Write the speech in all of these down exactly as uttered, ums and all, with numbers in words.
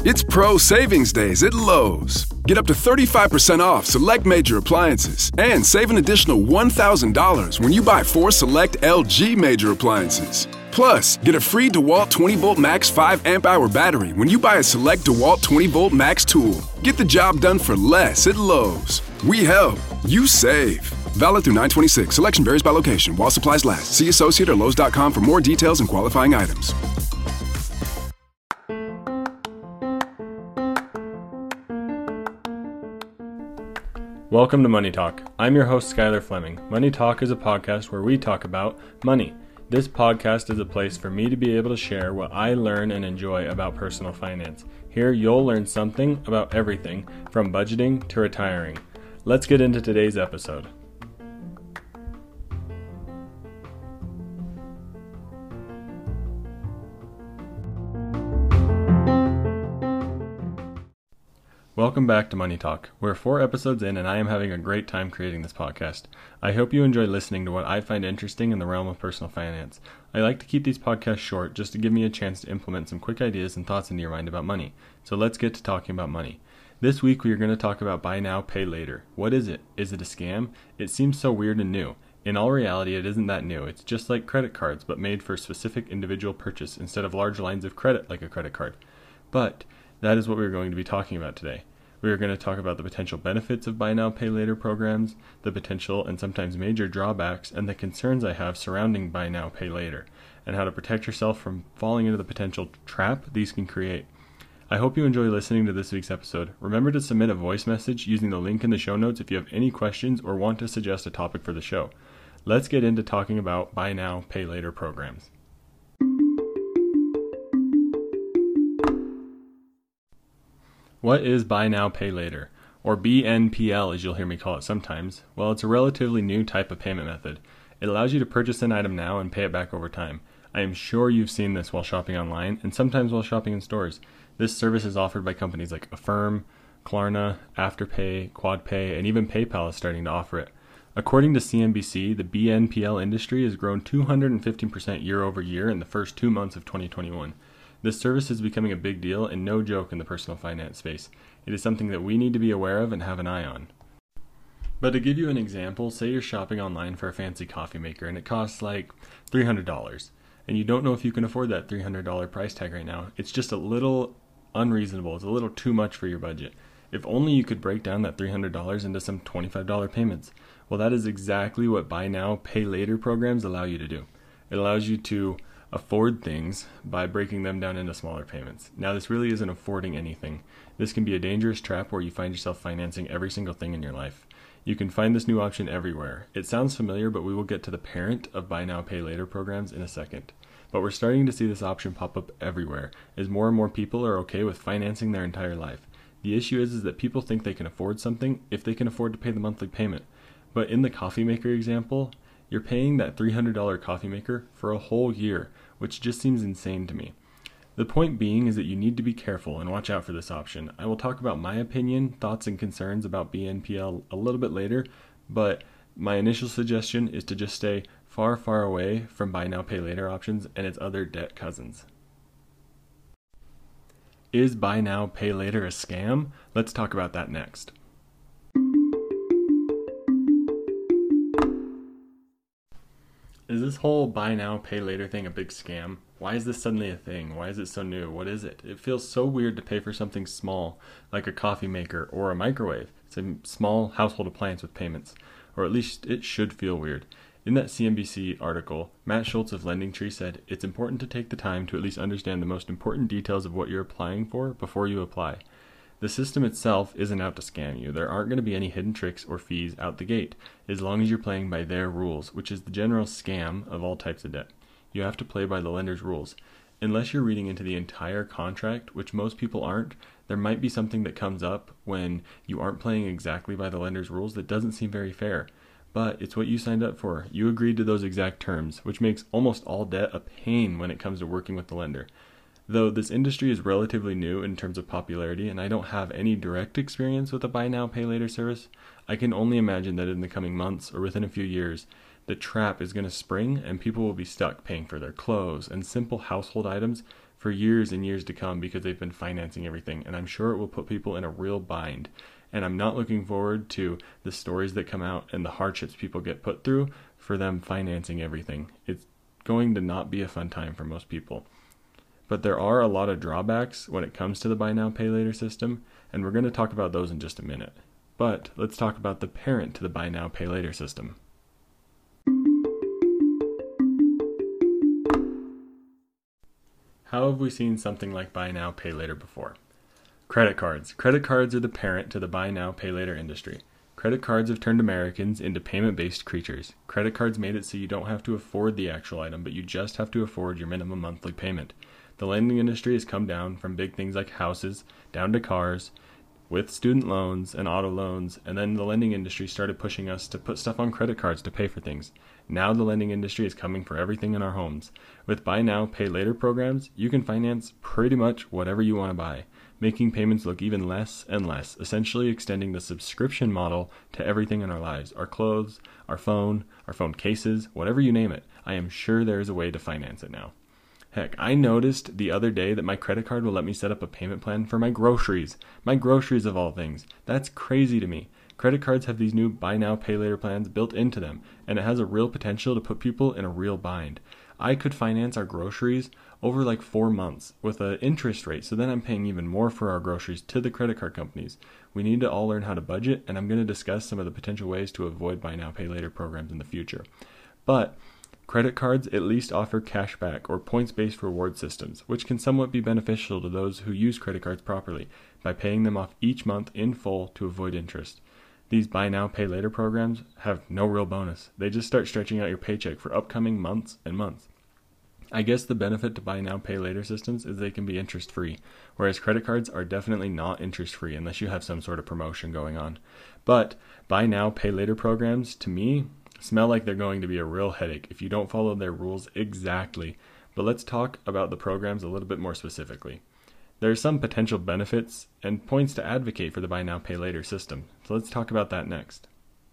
It's Pro Savings Days at Lowe's. Get up to thirty-five percent off select major appliances and save an additional one thousand dollars when you buy four select L G major appliances. Plus, get a free DeWalt twenty volt max five amp hour battery when you buy a select DeWalt twenty volt max tool. Get the job done for less at Lowe's. We help, you save. Valid through nine twenty-six. Selection varies by location. While supplies last. See associate or Lowe's dot com for more details and qualifying items. Welcome to Money Talk. I'm your host, Skylar Fleming. Money Talk is a podcast where we talk about money. This podcast is a place for me to be able to share what I learn and enjoy about personal finance. Here, you'll learn something about everything from budgeting to retiring. Let's get into today's episode. Welcome back to Money Talk. We're four episodes in and I am having a great time creating this podcast. I hope you enjoy listening to what I find interesting in the realm of personal finance. I like to keep these podcasts short just to give me a chance to implement some quick ideas and thoughts into your mind about money. So let's get to talking about money. This week we are going to talk about buy now, pay later. What is it? Is it a scam? It seems so weird and new. In all reality, it isn't that new. It's just like credit cards, but made for specific individual purchase instead of large lines of credit like a credit card. But that is what we're going to be talking about today. We are going to talk about the potential benefits of buy now, pay later programs, the potential and sometimes major drawbacks, and the concerns I have surrounding buy now, pay later, and how to protect yourself from falling into the potential trap these can create. I hope you enjoy listening to this week's episode. Remember to submit a voice message using the link in the show notes if you have any questions or want to suggest a topic for the show. Let's get into talking about buy now, pay later programs. What is buy now, pay later, or B N P L as you'll hear me call it sometimes? Well, it's a relatively new type of payment method. It allows you to purchase an item now and pay it back over time. I am sure you've seen this while shopping online and sometimes while shopping in stores. This service is offered by companies like Affirm, Klarna, Afterpay, QuadPay, and even PayPal is starting to offer it. According to C N B C, the B N P L industry has grown two hundred fifty percent year over year in the first two months of twenty twenty-one. This service is becoming a big deal and no joke in the personal finance space. It is something that we need to be aware of and have an eye on. But to give you an example, say you're shopping online for a fancy coffee maker and it costs like three hundred dollars. And you don't know if you can afford that three hundred dollars price tag right now. It's just a little unreasonable. It's a little too much for your budget. If only you could break down that three hundred dollars into some twenty-five dollars payments. Well, that is exactly what buy now, pay later programs allow you to do. It allows you to afford things by breaking them down into smaller payments. Now, this really isn't affording anything. This can be a dangerous trap where you find yourself financing every single thing in your life. You can find this new option everywhere. It sounds familiar, but we will get to the parent of buy now, pay later programs in a second. But we're starting to see this option pop up everywhere as more and more people are okay with financing their entire life. The issue is, is that people think they can afford something if they can afford to pay the monthly payment. But in the coffee maker example, you're paying that three hundred dollars coffee maker for a whole year, which just seems insane to me. The point being is that you need to be careful and watch out for this option. I will talk about my opinion, thoughts, and concerns about B N P L a little bit later, but my initial suggestion is to just stay far, far away from buy now, pay later options and its other debt cousins. Is buy now, pay later a scam? Let's talk about that next. Is this whole buy now, pay later thing a big scam? Why is this suddenly a thing? Why is it so new? What is it? It feels so weird to pay for something small, like a coffee maker or a microwave. It's a small household appliance with payments, or at least it should feel weird. In that C N B C article, Matt Schultz of LendingTree said, it's important to take the time to at least understand the most important details of what you're applying for before you apply. The system itself isn't out to scam you. There aren't going to be any hidden tricks or fees out the gate, as long as you're playing by their rules, which is the general scam of all types of debt. You have to play by the lender's rules. Unless you're reading into the entire contract, which most people aren't, there might be something that comes up when you aren't playing exactly by the lender's rules that doesn't seem very fair. But it's what you signed up for. You agreed to those exact terms, which makes almost all debt a pain when it comes to working with the lender. Though this industry is relatively new in terms of popularity, and I don't have any direct experience with a buy now, pay later service, I can only imagine that in the coming months or within a few years, the trap is going to spring and people will be stuck paying for their clothes and simple household items for years and years to come because they've been financing everything, and I'm sure it will put people in a real bind. And I'm not looking forward to the stories that come out and the hardships people get put through for them financing everything. It's going to not be a fun time for most people. But there are a lot of drawbacks when it comes to the buy now, pay later system, and we're going to talk about those in just a minute. But let's talk about the parent to the buy now, pay later system. How have we seen something like buy now, pay later before? Credit cards. Credit cards are the parent to the buy now, pay later industry. Credit cards have turned Americans into payment-based creatures. Credit cards made it so you don't have to afford the actual item, but you just have to afford your minimum monthly payment. The lending industry has come down from big things like houses down to cars, with student loans and auto loans, and then the lending industry started pushing us to put stuff on credit cards to pay for things. Now the lending industry is coming for everything in our homes. With buy now, pay later programs, you can finance pretty much whatever you want to buy, making payments look even less and less, essentially extending the subscription model to everything in our lives, our clothes, our phone, our phone cases, whatever you name it. I am sure there is a way to finance it now. Heck, I noticed the other day that my credit card will let me set up a payment plan for my groceries. My groceries of all things. That's crazy to me. Credit cards have these new buy now, pay later plans built into them, and it has a real potential to put people in a real bind. I could finance our groceries over like four months with an interest rate, so then I'm paying even more for our groceries to the credit card companies. We need to all learn how to budget, and I'm going to discuss some of the potential ways to avoid buy now, pay later programs in the future. But credit cards at least offer cashback or points-based reward systems, which can somewhat be beneficial to those who use credit cards properly by paying them off each month in full to avoid interest. These buy now, pay later programs have no real bonus. They just start stretching out your paycheck for upcoming months and months. I guess the benefit to buy now, pay later systems is they can be interest-free, whereas credit cards are definitely not interest-free unless you have some sort of promotion going on. But buy now, pay later programs, to me, smell like they're going to be a real headache if you don't follow their rules exactly. But let's talk about the programs a little bit more specifically. There are some potential benefits and points to advocate for the buy now, pay later system. So let's talk about that next.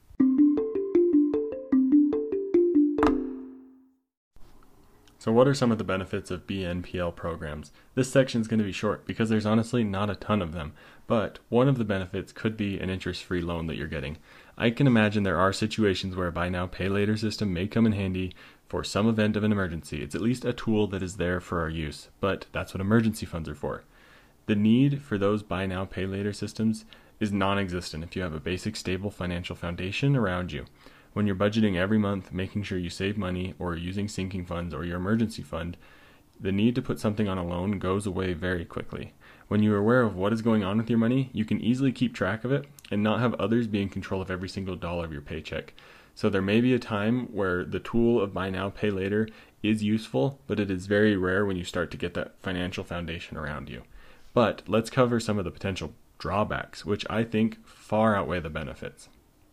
So what are some of the benefits of B N P L programs? This section is going to be short because there's honestly not a ton of them, but one of the benefits could be an interest-free loan that you're getting. I can imagine there are situations where a buy now, pay later system may come in handy for some event of an emergency. It's at least a tool that is there for our use, but that's what emergency funds are for. The need for those buy now, pay later systems is non-existent if you have a basic, stable financial foundation around you. When you're budgeting every month, making sure you save money, or using sinking funds or your emergency fund, the need to put something on a loan goes away very quickly. When you're aware of what is going on with your money, you can easily keep track of it and not have others be in control of every single dollar of your paycheck. So there may be a time where the tool of buy now, pay later is useful, but it is very rare when you start to get that financial foundation around you. But let's cover some of the potential drawbacks, which I think far outweigh the benefits.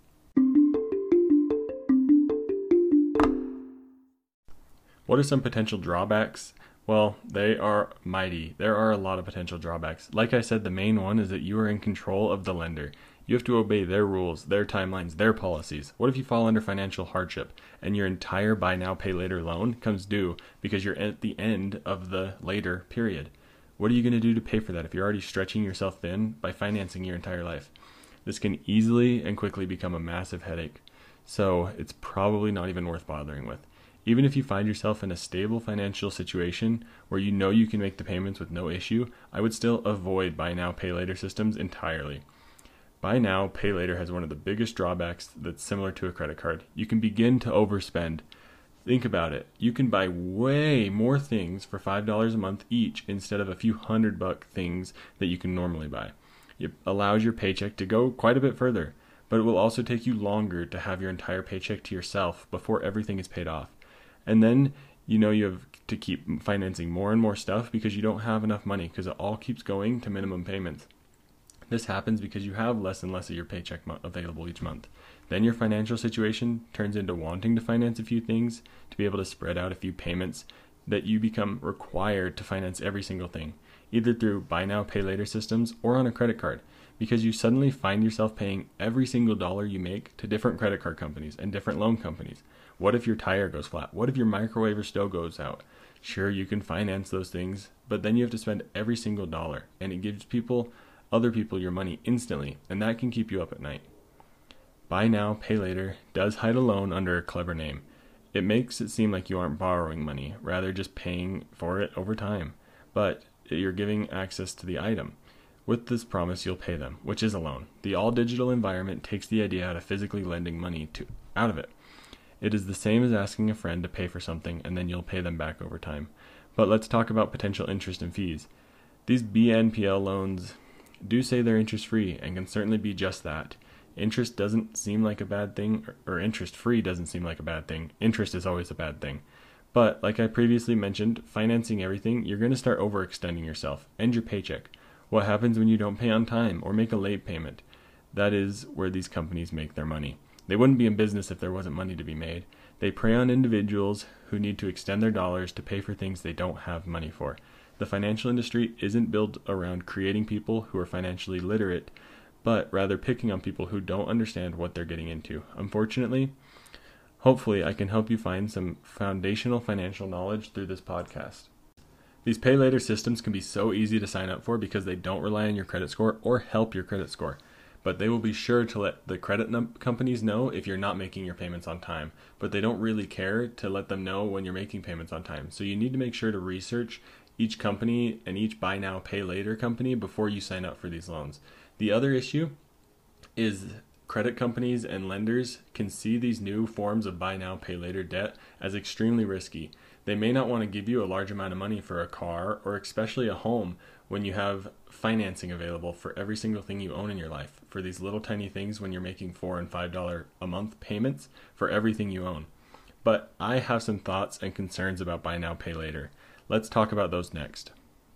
What are some potential drawbacks? Well, they are mighty. There are a lot of potential drawbacks. Like I said, the main one is that you are in control of the lender. You have to obey their rules, their timelines, their policies. What if you fall under financial hardship and your entire buy now, pay later loan comes due because you're at the end of the later period? What are you going to do to pay for that if you're already stretching yourself thin by financing your entire life? This can easily and quickly become a massive headache. So it's probably not even worth bothering with. Even if you find yourself in a stable financial situation where you know you can make the payments with no issue, I would still avoid buy now, pay later systems entirely. Buy now, pay later has one of the biggest drawbacks that's similar to a credit card. You can begin to overspend. Think about it. You can buy way more things for five dollars a month each instead of a few hundred buck things that you can normally buy. It allows your paycheck to go quite a bit further, but it will also take you longer to have your entire paycheck to yourself before everything is paid off. And then, you know, you have to keep financing more and more stuff because you don't have enough money because it all keeps going to minimum payments. This happens because you have less and less of your paycheck mo- available each month. Then your financial situation turns into wanting to finance a few things to be able to spread out a few payments that you become required to finance every single thing, either through buy now, pay later systems or on a credit card, because you suddenly find yourself paying every single dollar you make to different credit card companies and different loan companies. What if your tire goes flat? What if your microwave or stove goes out? Sure, you can finance those things, but then you have to spend every single dollar, and it gives people, other people, your money instantly, and that can keep you up at night. Buy now, pay later does hide a loan under a clever name. It makes it seem like you aren't borrowing money, rather just paying for it over time, but you're giving access to the item. With this promise, you'll pay them, which is a loan. The all-digital environment takes the idea out of physically lending money to out of it. It is the same as asking a friend to pay for something, and then you'll pay them back over time. But let's talk about potential interest and fees. These B N P L loans do say they're interest-free, and can certainly be just that. Interest doesn't seem like a bad thing, or interest-free doesn't seem like a bad thing. Interest is always a bad thing. But, like I previously mentioned, financing everything, you're going to start overextending yourself and your paycheck. What happens when you don't pay on time or make a late payment? That is where these companies make their money. They wouldn't be in business if there wasn't money to be made. They prey on individuals who need to extend their dollars to pay for things they don't have money for. The financial industry isn't built around creating people who are financially literate, but rather picking on people who don't understand what they're getting into. Unfortunately, hopefully I can help you find some foundational financial knowledge through this podcast. These pay later systems can be so easy to sign up for because they don't rely on your credit score or help your credit score. But they will be sure to let the credit num- companies know if you're not making your payments on time. But they don't really care to let them know when you're making payments on time. So you need to make sure to research each company and each buy now, pay later company before you sign up for these loans. The other issue is credit companies and lenders can see these new forms of buy now, pay later debt as extremely risky. They may not want to give you a large amount of money for a car or especially a home when you have financing available for every single thing you own in your life, for these little tiny things when you're making four and five dollars a month payments for everything you own. But I have some thoughts and concerns about buy now, pay later. Let's talk about those next.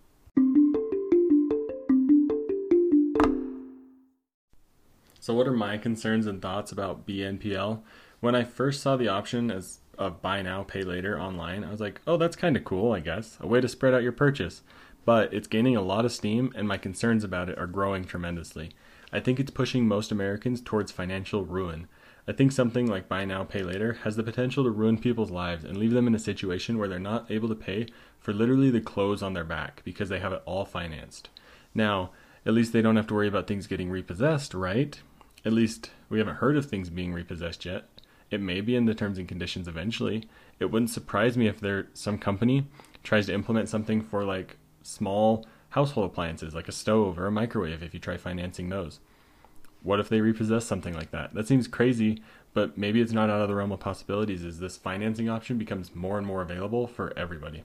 So what are my concerns and thoughts about B N P L? When I first saw the option as of buy now, pay later online, I was like, oh, that's kind of cool, I guess. A way to spread out your purchase. But it's gaining a lot of steam, and my concerns about it are growing tremendously. I think it's pushing most Americans towards financial ruin. I think something like buy now, pay later has the potential to ruin people's lives and leave them in a situation where they're not able to pay for literally the clothes on their back because they have it all financed. Now, at least they don't have to worry about things getting repossessed, right? At least we haven't heard of things being repossessed yet. It may be in the terms and conditions eventually. It wouldn't surprise me if there some company tries to implement something for like small household appliances like a stove or a microwave if you try financing those. What if they repossess something like that? That seems crazy, but maybe it's not out of the realm of possibilities as this financing option becomes more and more available for everybody.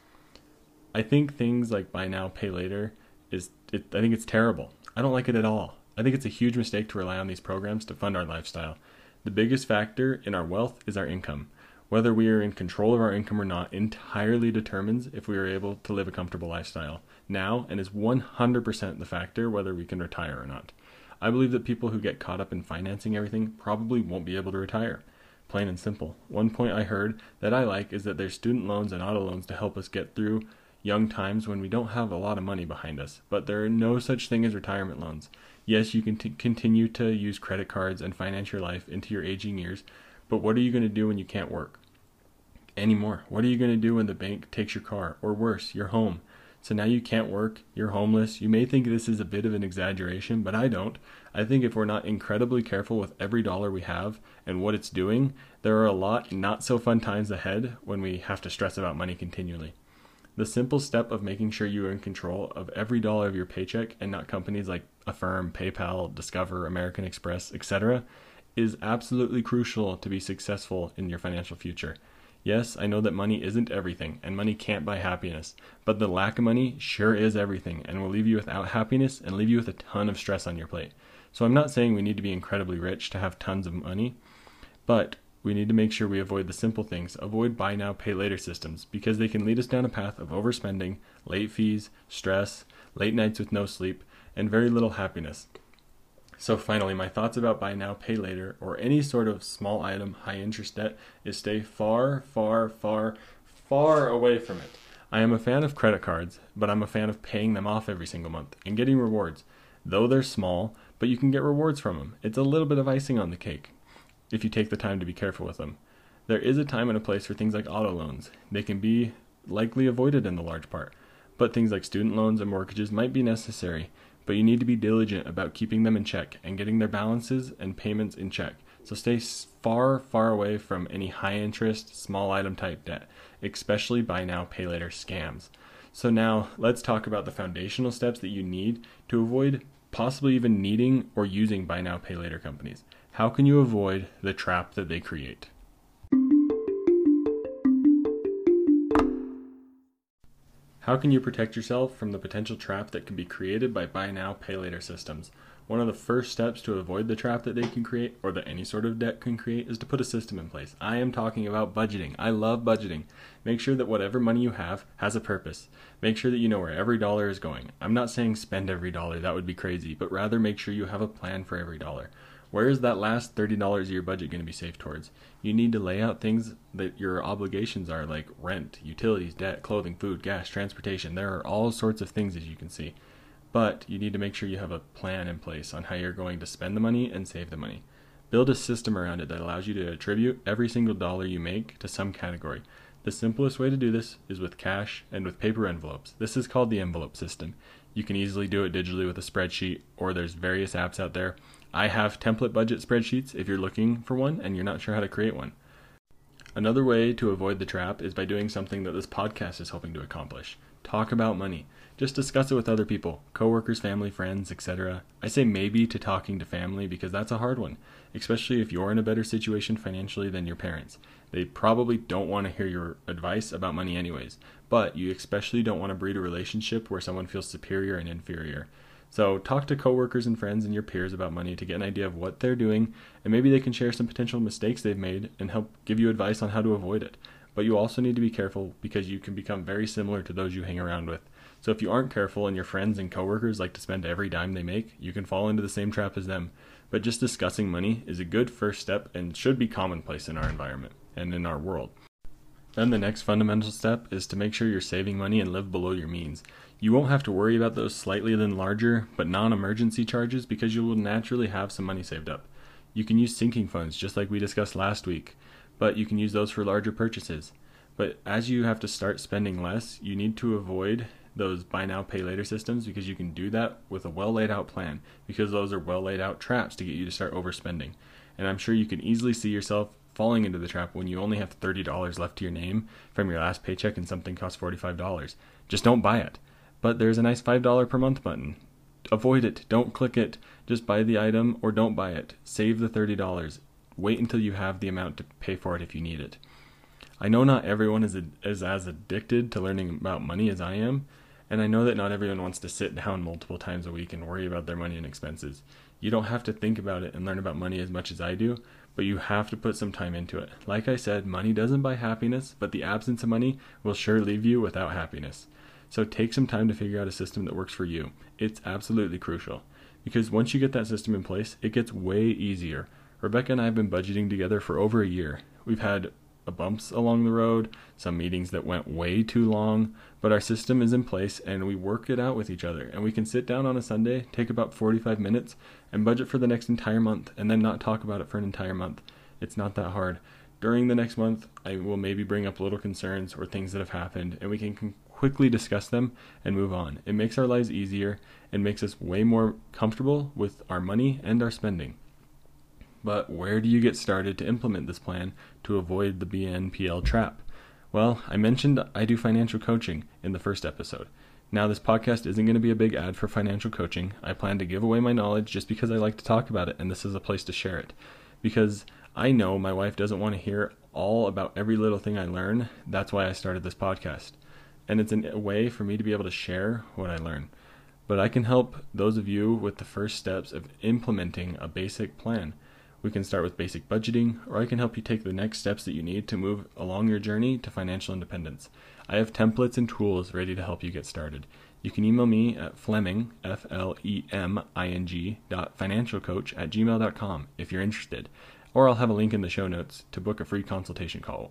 I think things like buy now, pay later is it, I think it's terrible. I don't like it at all. I think it's a huge mistake to rely on these programs to fund our lifestyle. The biggest factor in our wealth is our income. Whether we are in control of our income or not entirely determines if we are able to live a comfortable lifestyle now, and is one hundred percent the factor whether we can retire or not. I believe that people who get caught up in financing everything probably won't be able to retire. Plain and simple. One point I heard that I like is that there's student loans and auto loans to help us get through young times when we don't have a lot of money behind us, but there are no such thing as retirement loans. Yes, you can t- continue to use credit cards and finance your life into your aging years, but what are you going to do when you can't work anymore? What are you going to do when the bank takes your car, or worse, your home? So now you can't work, you're homeless. You may think this is a bit of an exaggeration, but I don't. I think if we're not incredibly careful with every dollar we have and what it's doing, there are a lot not so fun times ahead when we have to stress about money continually. The simple step of making sure you are in control of every dollar of your paycheck and not companies like Affirm, PayPal, Discover, American Express, et cetera is absolutely crucial to be successful in your financial future. Yes, I know that money isn't everything and money can't buy happiness, but the lack of money sure is everything and will leave you without happiness and leave you with a ton of stress on your plate. So I'm not saying we need to be incredibly rich to have tons of money, but we need to make sure we avoid the simple things, avoid buy now, pay later systems, because they can lead us down a path of overspending, late fees, stress, late nights with no sleep, and very little happiness. So finally, my thoughts about buy now, pay later, or any sort of small item, high interest debt, is stay far, far, far, far away from it. I am a fan of credit cards, but I'm a fan of paying them off every single month and getting rewards. Though they're small, but you can get rewards from them. It's a little bit of icing on the cake if you take the time to be careful with them. There is a time and a place for things like auto loans. They can be likely avoided in the large part. But things like student loans and mortgages might be necessary, but you need to be diligent about keeping them in check and getting their balances and payments in check. So stay far, far away from any high interest, small item type debt, especially buy now, pay later scams. So now let's talk about the foundational steps that you need to avoid possibly even needing or using buy now, pay later companies. How can you avoid the trap that they create? How can you protect yourself from the potential trap that can be created by buy now, pay later systems? One of the first steps to avoid the trap that they can create, or that any sort of debt can create, is to put a system in place. I am talking about budgeting. I love budgeting. Make sure that whatever money you have has a purpose. Make sure that you know where every dollar is going. I'm not saying spend every dollar, that would be crazy, but rather make sure you have a plan for every dollar. Where is that last thirty dollars of your budget going to be saved towards? You need to lay out things that your obligations are, like rent, utilities, debt, clothing, food, gas, transportation. There are all sorts of things, as you can see. But you need to make sure you have a plan in place on how you're going to spend the money and save the money. Build a system around it that allows you to attribute every single dollar you make to some category. The simplest way to do this is with cash and with paper envelopes. This is called the envelope system. You can easily do it digitally with a spreadsheet, or there's various apps out there. I have template budget spreadsheets if you're looking for one and you're not sure how to create one. Another way to avoid the trap is by doing something that this podcast is hoping to accomplish. Talk about money. Just discuss it with other people, coworkers, family, friends, et cetera. I say maybe to talking to family because that's a hard one, especially if you're in a better situation financially than your parents. They probably don't want to hear your advice about money anyways, but you especially don't want to breed a relationship where someone feels superior and inferior. So talk to coworkers and friends and your peers about money to get an idea of what they're doing, and maybe they can share some potential mistakes they've made and help give you advice on how to avoid it. But you also need to be careful because you can become very similar to those you hang around with. So if you aren't careful and your friends and coworkers like to spend every dime they make, you can fall into the same trap as them. But just discussing money is a good first step and should be commonplace in our environment and in our world. Then the next fundamental step is to make sure you're saving money and live below your means. You won't have to worry about those slightly than larger but non-emergency charges because you will naturally have some money saved up. You can use sinking funds just like we discussed last week, but you can use those for larger purchases. But as you have to start spending less, you need to avoid those buy now, pay later systems because you can do that with a well laid out plan because those are well laid out traps to get you to start overspending. And I'm sure you can easily see yourself falling into the trap when you only have thirty dollars left to your name from your last paycheck and something costs forty-five dollars. Just don't buy it. But there's a nice five dollars per month button. Avoid it. Don't click it. Just buy the item or don't buy it. Save the thirty dollars. Wait until you have the amount to pay for it if you need it. I know not everyone is, a, is as addicted to learning about money as I am, and I know that not everyone wants to sit down multiple times a week and worry about their money and expenses. You don't have to think about it and learn about money as much as I do, but you have to put some time into it. Like I said, money doesn't buy happiness, but the absence of money will sure leave you without happiness. So take some time to figure out a system that works for you. It's absolutely crucial, because once you get that system in place, it gets way easier. Rebecca and I have been budgeting together for over a year. We've had bumps along the road, some meetings that went way too long, but our system is in place and we work it out with each other. And we can sit down on a Sunday, take about forty-five minutes, and budget for the next entire month, and then not talk about it for an entire month. It's not that hard. During the next month, I will maybe bring up little concerns or things that have happened, and we can con- quickly discuss them and move on. It makes our lives easier and makes us way more comfortable with our money and our spending. But where do you get started to implement this plan to avoid the B N P L trap? Well, I mentioned I do financial coaching in the first episode. Now, this podcast isn't going to be a big ad for financial coaching. I plan to give away my knowledge just because I like to talk about it, and this is a place to share it. Because I know my wife doesn't want to hear all about every little thing I learn. That's why I started this podcast. And it's a way for me to be able to share what I learn. But I can help those of you with the first steps of implementing a basic plan. We can start with basic budgeting, or I can help you take the next steps that you need to move along your journey to financial independence. I have templates and tools ready to help you get started. You can email me at Fleming, F L E M I N G, dot financialcoach at gmail dot com if you're interested, or I'll have a link in the show notes to book a free consultation call.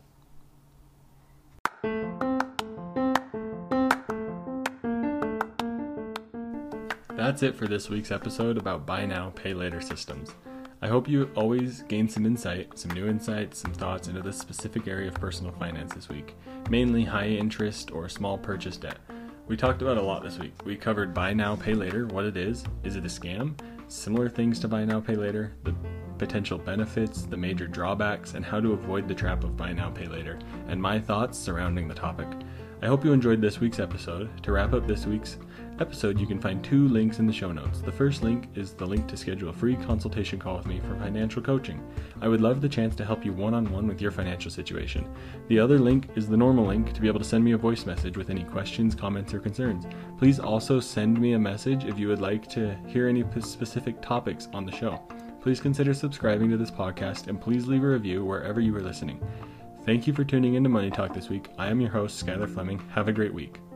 That's it for this week's episode about buy now, pay later systems. I hope you always gain some insight, some new insights, some thoughts into this specific area of personal finance this week, mainly high interest or small purchase debt. We talked about a lot this week. We covered buy now, pay later, what it is, is it a scam, similar things to buy now, pay later, the potential benefits, the major drawbacks, and how to avoid the trap of buy now, pay later, and my thoughts surrounding the topic. I hope you enjoyed this week's episode. To wrap up this week's episode, you can find two links in the show notes. The first link is the link to schedule a free consultation call with me for financial coaching. I would love the chance to help you one-on-one with your financial situation. The other link is the normal link to be able to send me a voice message with any questions, comments, or concerns. Please also send me a message if you would like to hear any specific topics on the show. Please consider subscribing to this podcast and please leave a review wherever you are listening. Thank you for tuning in to Money Talk this week. I am your host, Skylar Fleming. Have a great week.